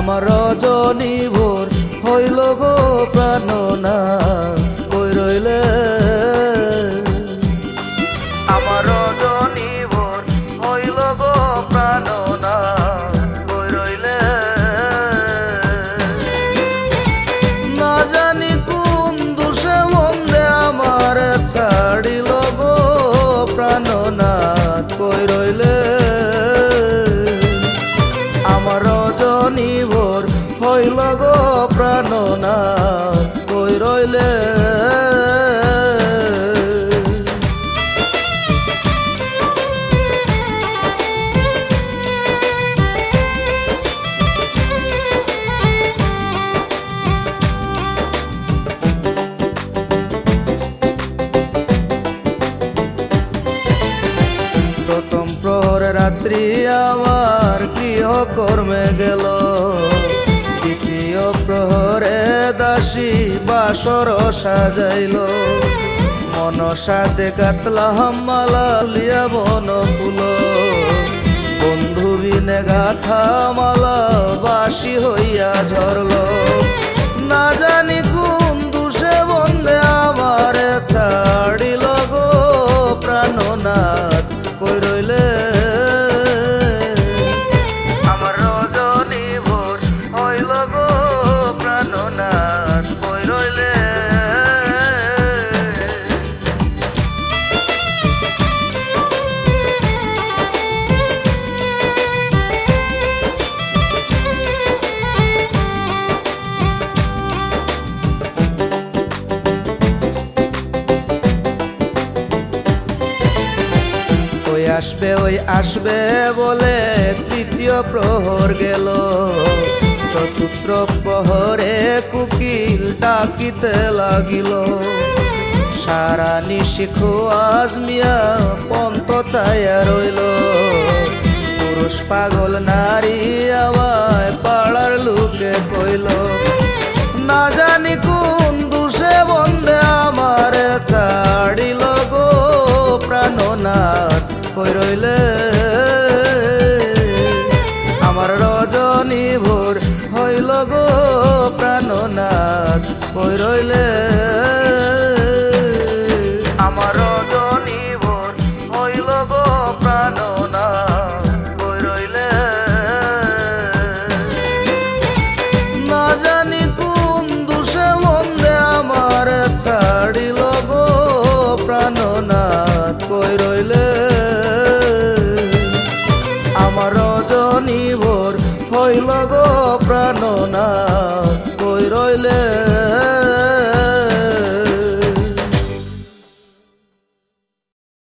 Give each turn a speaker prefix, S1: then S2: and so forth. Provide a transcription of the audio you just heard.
S1: আমার রজনী ভোর হইল গো প্রাণনা কই রইলে আমার রজনী ভোর হইল গো প্রাণনা কই রইলে না জানি কোন দোষে মন্দে আমার ছাড়িল গো প্রাণনা কই রইলে আমার রজনী ভোর হইল গো প্রাণনা কই রইলে প্রথম প্রহর রাত্রি আমার গৃহ কর্মে গেল দ্বিতীয় প্রহরে দাসী বাসর সাজাইল মনসা দেখাতলা মালা লিয়া বন ফুল বন্ধু বিনে গাথা মালা বাসি হইয়া ঝরল না জানি কোন দুষে বন্দে আমার ছাড়িল গো প্রাণনাথ কই রইলে আমার রজনী ভোর হইল গো প্রাণনাথ কই রইলে ওই আসবে বলে তৃতীয় প্রহর গেল চতুর্থ প্রহরে কুকিল ডাকিতে লাগিল সারা নিশি খোয়াজ মিয়া পন্ত চাইয়া রইল পুরুষ পাগল নারী আমায় পাড়ার লোকে কইল না জানি কোন দুষে বন্দে আমার ছাড়িল গো প্রাণনাথ কই রইলে আমার রজনী ভোর হইল গো প্রাণনাথ কই রইলে আমার রজনী ভোর হইল গো প্রাণনাথ কই রইলে না জানি কোন দুষে মন্দে আমার ছাড়িল গো প্রাণনাথ কই রইলে আমার রজনী ভোর হইল গো প্রাণনাথ কই রইলে।